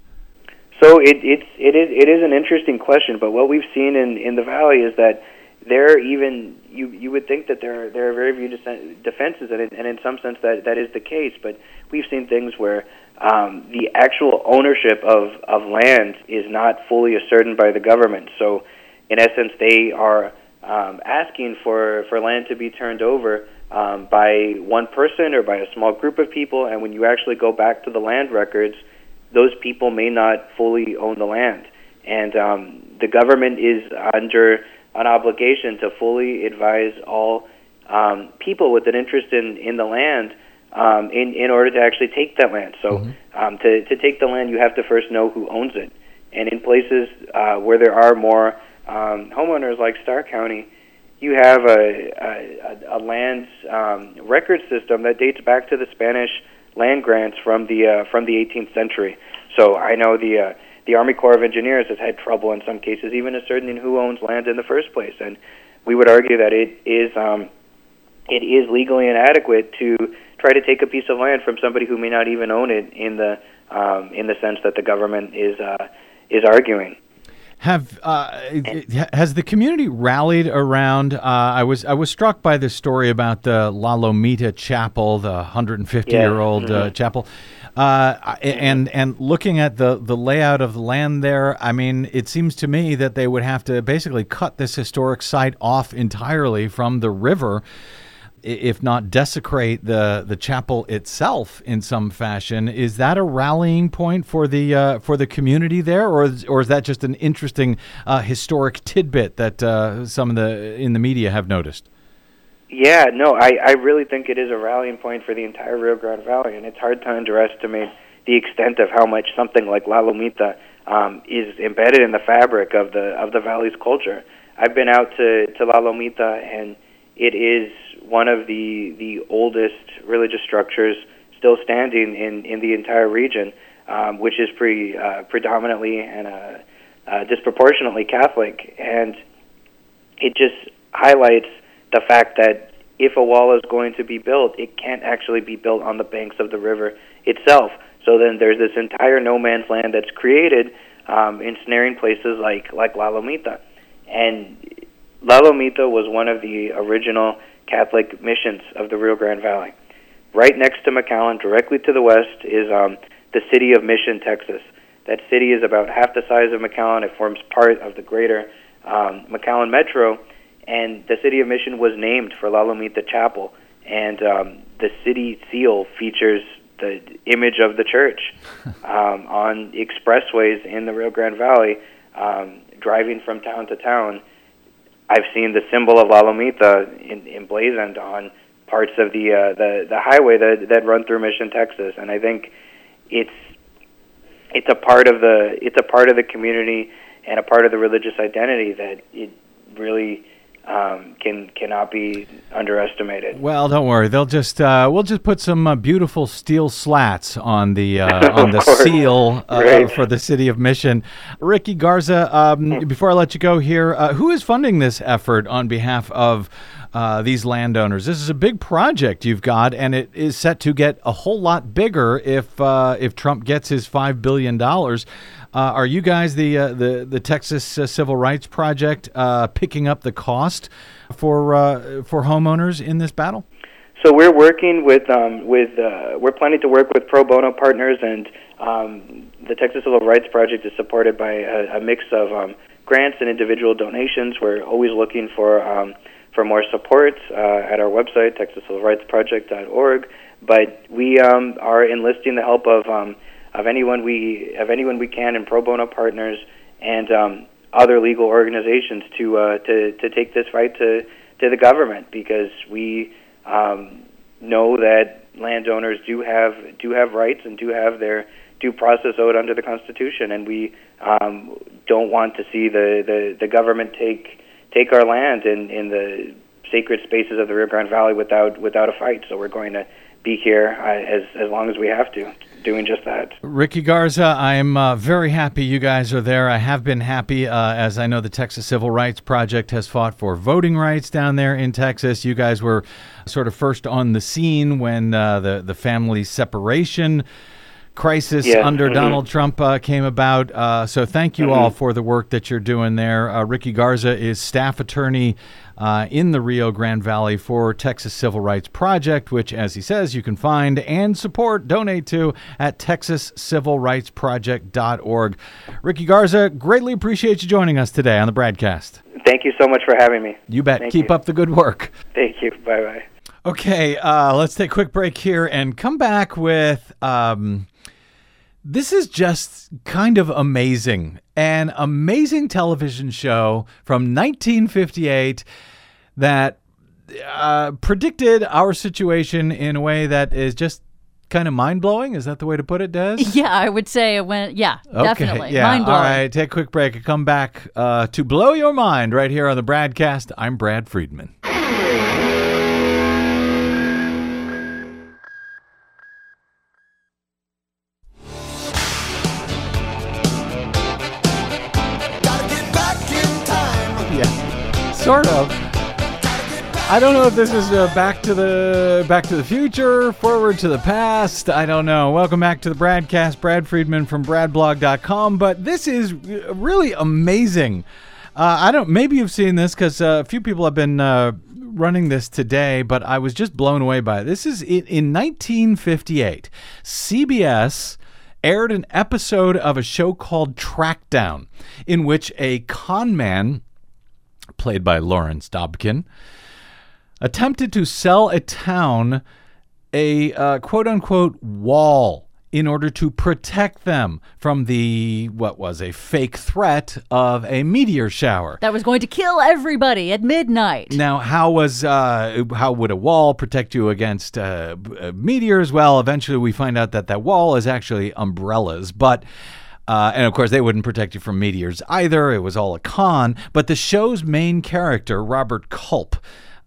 So it it's it is it is an interesting question, but what we've seen in, in the Valley is that there even you you would think that there are, there are very few defenses, and in, and in some sense that, that is the case. But we've seen things where um, the actual ownership of, of land is not fully ascertained by the government. So, in essence, they are um, asking for, for land to be turned over um, by one person or by a small group of people. And when you actually go back to the land records, those people may not fully own the land, and um, the government is under an obligation to fully advise all um, people with an interest in, in the land um, in, in order to actually take that land. So mm-hmm. um, to, to take the land, you have to first know who owns it. And in places uh, where there are more um, homeowners like Starr County, you have a, a, a land um, record system that dates back to the Spanish land grants from the uh, from the eighteenth century. So I know the uh, the Army Corps of Engineers has had trouble in some cases even ascertaining who owns land in the first place, and we would argue that it is um, it is legally inadequate to try to take a piece of land from somebody who may not even own it in the um, in the sense that the government is uh, is arguing. Have uh, has the community rallied around? Uh, I was I was struck by this story about the La Lomita Chapel, the one hundred fifty yeah. year old mm-hmm. uh, chapel, uh, and and looking at the, the layout of the land there. I mean, it seems to me that they would have to basically cut this historic site off entirely from the river, if not desecrate the, the chapel itself in some fashion. Is that a rallying point for the uh, for the community there, or is, or is that just an interesting uh, historic tidbit that uh, some of the in the media have noticed? Yeah, no, I, I really think it is a rallying point for the entire Rio Grande Valley, and it's hard to underestimate the extent of how much something like La Lomita um, is embedded in the fabric of the of the valley's culture. I've been out to, to La Lomita, and it is one of the the oldest religious structures still standing in, in the entire region, um, which is pre, uh, predominantly and uh, uh, disproportionately Catholic. And it just highlights the fact that if a wall is going to be built, it can't actually be built on the banks of the river itself. So then there's this entire no man's land that's created, um, ensnaring places like, like La Lomita. And La Lomita was one of the original Catholic missions of the Rio Grande Valley. Right next to McAllen, directly to the west, is um, the city of Mission, Texas. That city is about half the size of McAllen. It forms part of the greater um, McAllen Metro, and the city of Mission was named for La Lomita Chapel, and um, the city seal features the image of the church um, on expressways in the Rio Grande Valley. Um, driving from town to town, I've seen the symbol of La Lomita in, emblazoned on parts of the uh, the the highway that that run through Mission, Texas, and I think it's it's a part of the it's a part of the community and a part of the religious identity that it really um, can cannot be underestimated. Well, don't worry. They'll just uh, we'll just put some uh, beautiful steel slats on the uh, on the course. seal uh, Right. for the city of Mission. Ricky Garza, um, before I let you go here, uh, who is funding this effort on behalf of uh, these landowners? This is a big project you've got, and it is set to get a whole lot bigger if uh, if Trump gets his five billion dollars. Uh, are you guys, the uh, the the Texas uh, Civil Rights Project, uh, picking up the cost for uh, for homeowners in this battle? So we're working with um, with uh, we're planning to work with pro bono partners, and um, the Texas Civil Rights Project is supported by a, a mix of um, grants and individual donations. We're always looking for um, for more support uh, at our website, texas civil rights project dot org. But we um, are enlisting the help of um, of anyone we of anyone we can, and pro bono partners and um, other legal organizations to uh, to to take this fight to to the government, because we um, know that landowners do have do have rights and do have their due process owed under the Constitution, and we um, don't want to see the, the, the government take take our land in, in the sacred spaces of the Rio Grande Valley without without a fight. So we're going to be here uh, as as long as we have to, doing just that. Ricky Garza, I'm uh, very happy you guys are there. I have been happy uh, as I know the Texas Civil Rights Project has fought for voting rights down there in Texas. You guys were sort of first on the scene when uh, the, the family separation crisis Yes. under Mm-hmm. Donald Trump uh, came about. Uh, so thank you Mm-hmm. all for the work that you're doing there. Uh, Ricky Garza is staff attorney uh, in the Rio Grande Valley for Texas Civil Rights Project, which, as he says, you can find and support, donate to at texas civil rights project dot org. Ricky Garza, greatly appreciate you joining us today on the Bradcast. Thank you so much for having me. You bet. Thank Keep you. up the good work. Thank you. Bye-bye. Okay, uh, let's take a quick break here and come back with... Um, This is just kind of amazing. An amazing television show from nineteen fifty-eight that uh, predicted our situation in a way that is just kind of mind-blowing. Is that the way to put it, Des? Yeah, I would say it went, yeah, Okay, definitely. yeah. Mind-blowing. All right, take a quick break and come back uh, to blow your mind right here on the Bradcast. I'm Brad Friedman. Yeah, sort of. I don't know if this is uh, back to the back to the future, forward to the past. I don't know. Welcome back to the Bradcast. Brad Friedman from brad blog dot com. But this is really amazing. Uh, I don't. Maybe you've seen this because uh, a few people have been uh, running this today. But I was just blown away by it. This is in, in nineteen fifty-eight. C B S aired an episode of a show called Trackdown, in which a con man, played by Lawrence Dobkin, attempted to sell a town a uh, quote-unquote wall in order to protect them from the, what was a fake threat of a meteor shower. That was going to kill everybody at midnight. Now, how was uh, how would a wall protect you against uh, b- meteors? Well, eventually we find out that that wall is actually umbrellas, but Uh, and, of course, they wouldn't protect you from meteors either. It was all a con. But the show's main character, Robert Culp,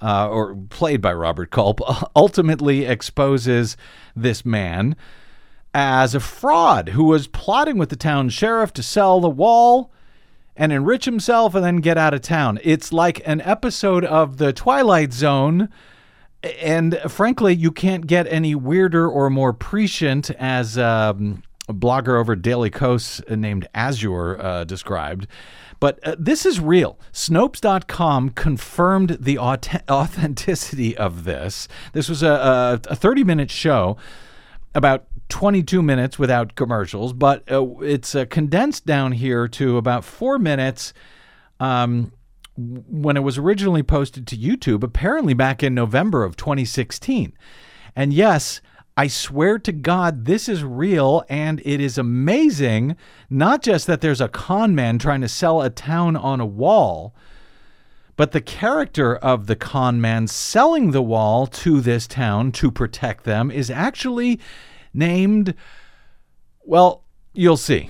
uh, or played by Robert Culp, ultimately exposes this man as a fraud who was plotting with the town sheriff to sell the wall and enrich himself and then get out of town. It's like an episode of The Twilight Zone, and frankly, you can't get any weirder or more prescient, as um, a blogger over at Daily Kos named Azure uh, described. But uh, this is real. Snopes dot com confirmed the aut- authenticity of this. This was a thirty-minute show, about twenty-two minutes without commercials, but uh, it's uh, condensed down here to about four minutes um, when it was originally posted to YouTube, apparently back in November of twenty sixteen. And yes, I swear to God, this is real, and it is amazing, not just that there's a con man trying to sell a town on a wall, but the character of the con man selling the wall to this town to protect them is actually named, well, you'll see.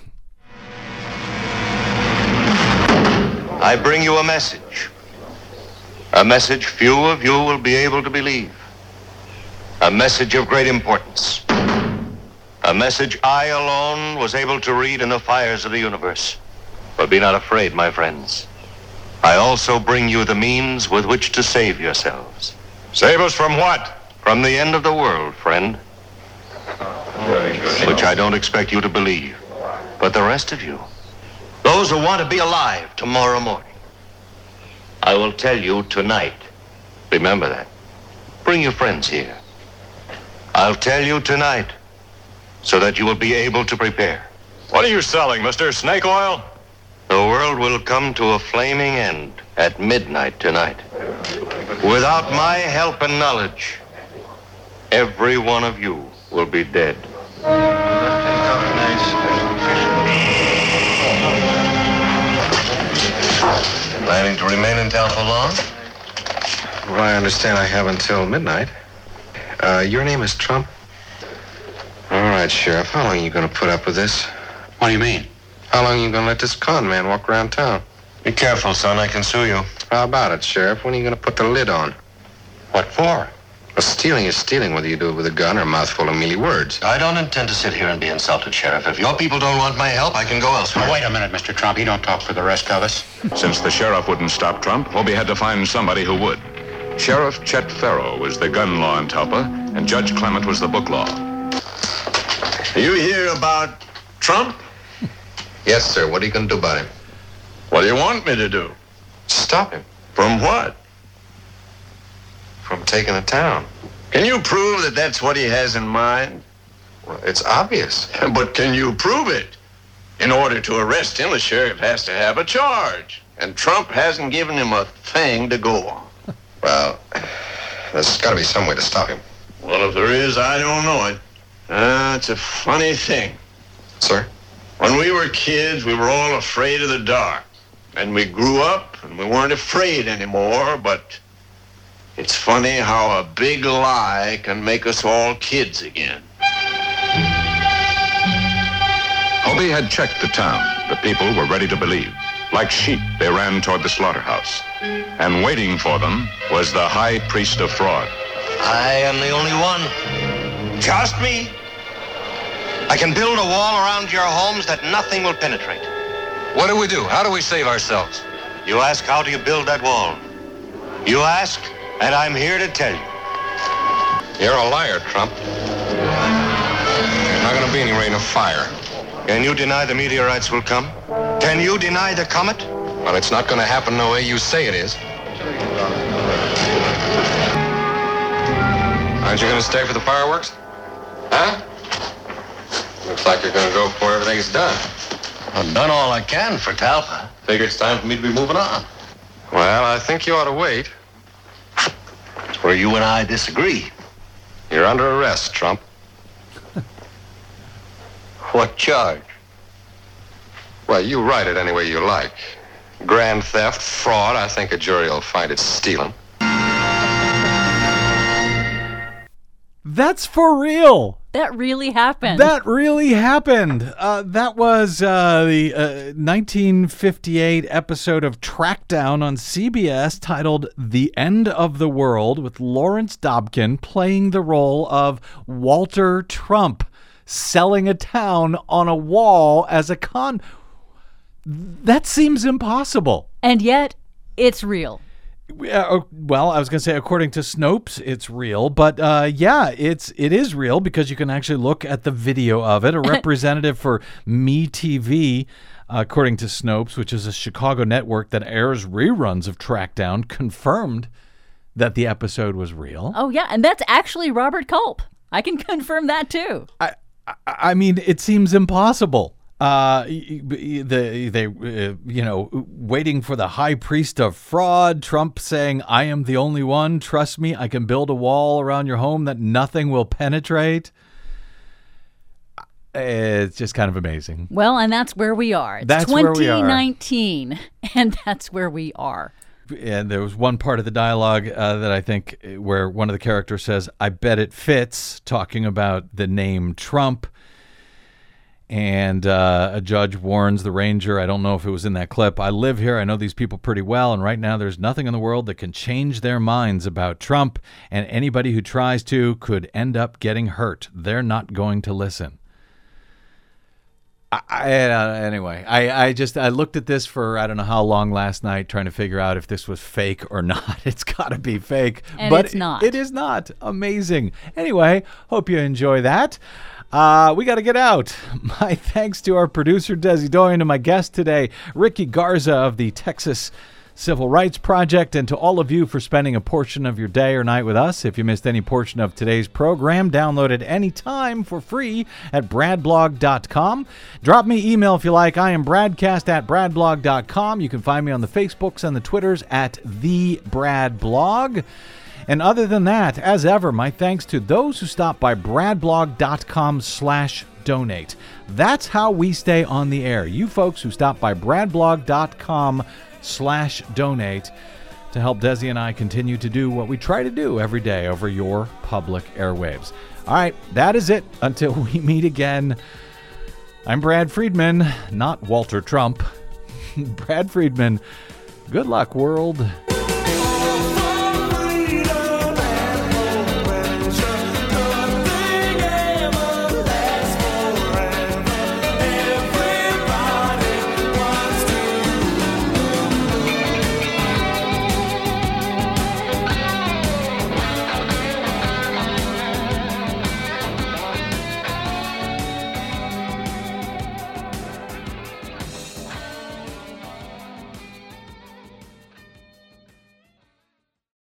I bring you a message. A message few of you will be able to believe. A message of great importance. A message I alone was able to read in the fires of the universe. But be not afraid, my friends. I also bring you the means with which to save yourselves. Save us from what? From the end of the world, friend. Which I don't expect you to believe. But the rest of you, those who want to be alive tomorrow morning, I will tell you tonight. Remember that. Bring your friends here. I'll tell you tonight so that you will be able to prepare. What are you selling, mister? Snake oil? The world will come to a flaming end at midnight tonight. Without my help and knowledge, every one of you will be dead. Planning to remain in town for long? Well, I understand I have until midnight. Uh, your name is Trump? All right, Sheriff. How long are you going to put up with this? What do you mean? How long are you going to let this con man walk around town? Be careful, son. I can sue you. How about it, Sheriff? When are you going to put the lid on? What for? Well, stealing is stealing, whether you do it with a gun or a mouthful of mealy words. I don't intend to sit here and be insulted, Sheriff. If your people don't want my help, I can go elsewhere. Wait a minute, Mister Trump. You don't talk for the rest of us. Since the sheriff wouldn't stop Trump, Hobie had to find somebody who would. Sheriff Chet Farrow was the gun law in Talpa, and Judge Clement was the book law. You hear about Trump? Yes, sir. What are you going to do about him? What do you want me to do? Stop him. From what? From taking a town. Can you prove that that's what he has in mind? Well, it's obvious. But can you prove it? In order to arrest him, the sheriff has to have a charge. And Trump hasn't given him a thing to go on. Well, there's got to be some way to stop him. Well, if there is, I don't know it. Uh, it's a funny thing. Sir? When we were kids, we were all afraid of the dark. And we grew up, and we weren't afraid anymore, but it's funny how a big lie can make us all kids again. Hobie had checked the town. The people were ready to believe. Like sheep, they ran toward the slaughterhouse. And waiting for them was the high priest of fraud. I am the only one. Just me. I can build a wall around your homes that nothing will penetrate. What do we do? How do we save ourselves? You ask, how do you build that wall? You ask, and I'm here to tell you. You're a liar, Trump. There's not going to be any rain of fire. Can you deny the meteorites will come? Can you deny the comet? Well, it's not going to happen the way you say it is. Aren't you going to stay for the fireworks? Huh? Looks like you're going to go before everything's done. I've done all I can for Talpa. Figure it's time for me to be moving on. Well, I think you ought to wait. It's where you and I disagree. You're under arrest, Trump. What charge? Well, you write it any way you like. Grand theft, fraud, I think a jury will find it's stealing. That's for real. That really happened. That really happened. Uh, that was uh, the uh, nineteen fifty-eight episode of Trackdown on C B S titled The End of the World, with Lawrence Dobkin playing the role of Walter Trump, selling a town on a wall as a con. That seems impossible. And yet, it's real. Uh, well, I was going to say, according to Snopes, it's real, but uh, yeah, it's it is real because you can actually look at the video of it. A representative for MeTV, uh, according to Snopes, which is a Chicago network that airs reruns of Trackdown, confirmed that the episode was real. Oh yeah, and that's actually Robert Culp. I can confirm that too. I I, I mean, it seems impossible. Uh, the they uh, you know waiting for the high priest of fraud. Trump saying, "I am the only one. Trust me, I can build a wall around your home that nothing will penetrate." It's just kind of amazing. Well, and that's where we are. It's that's where we are. twenty nineteen, and that's where we are. And there was one part of the dialogue uh, that I think where one of the characters says, "I bet it fits," talking about the name Trump. And uh, a judge warns the ranger, I don't know if it was in that clip, "I live here, I know these people pretty well, and right now there's nothing in the world that can change their minds about Trump, and anybody who tries to could end up getting hurt. They're not going to listen." I, I, uh, anyway, I, I just I looked at this for I don't know how long last night trying to figure out if this was fake or not. It's got to be fake. And but it's not. It, it is not. Amazing. Anyway, hope you enjoy that. Uh, we got to get out. My thanks to our producer, Desi Doyen, and my guest today, Ricky Garza of the Texas Civil Rights Project, and to all of you for spending a portion of your day or night with us. If you missed any portion of today's program, download it anytime for free at brad blog dot com. Drop me email if you like. I am bradcast at brad blog dot com. You can find me on the Facebooks and the Twitters at the Brad Blog. And other than that, as ever, my thanks to those who stop by brad blog dot com slash donate. That's how we stay on the air. You folks who stop by brad blog dot com slash donate to help Desi and I continue to do what we try to do every day over your public airwaves. All right, that is it. Until we meet again, I'm Brad Friedman, not Walter Trump. Brad Friedman, good luck, world.